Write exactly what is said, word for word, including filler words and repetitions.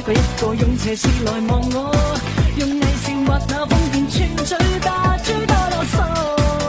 個一個用斜視來望我，用偽笑或那瘋癲串嘴，把諸多囉嗦。